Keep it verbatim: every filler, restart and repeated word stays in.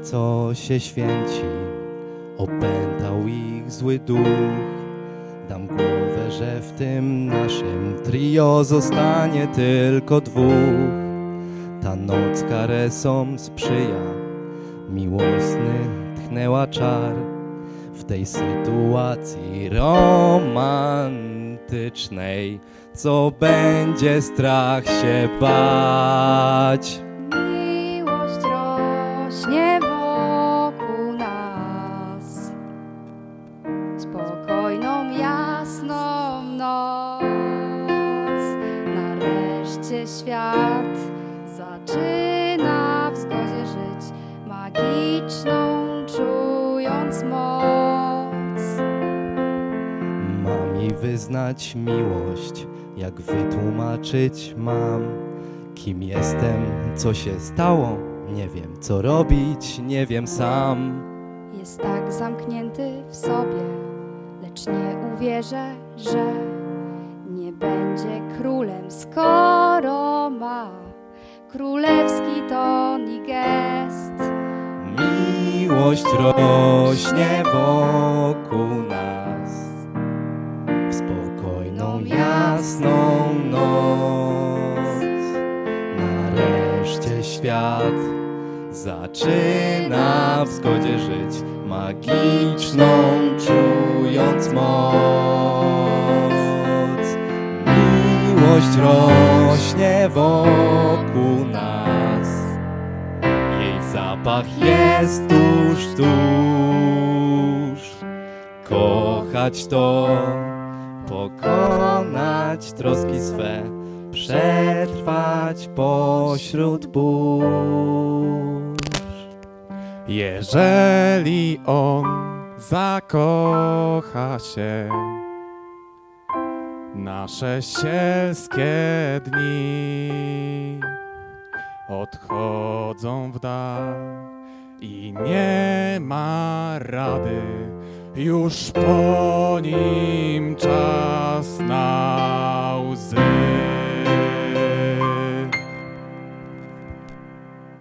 co się święci, opętał ich zły duch. Dam głowę, że w tym naszym trio zostanie tylko dwóch. Ta noc karesom sprzyja, miłosny tchnęła czar. W tej sytuacji romantycznej, co będzie strach się bać. Miłość rośnie wokół nas, spokojną, jasną noc. Nareszcie świat zaczyna w zgodzie żyć, magiczną czując moc. Mam jej wyznać miłość, jak wytłumaczyć mam, kim jestem, co się stało, nie wiem co robić, nie wiem sam. Jest tak zamknięty w sobie, lecz nie uwierzę, że nie będzie królem, skoro ma królewski ton i gest. Miłość rośnie wokół nas, w spokojną, jasną noc. Nareszcie świat zaczyna w zgodzie żyć, magiczną czując moc. Miłość rośnie wokół nas, jej zapach jest tuż, tuż. Kochać to, pokonać troski swe, przetrwać pośród burz. Jeżeli on zakocha się, nasze sielskie dni odchodzą w dal i nie ma rady, już po nim czas na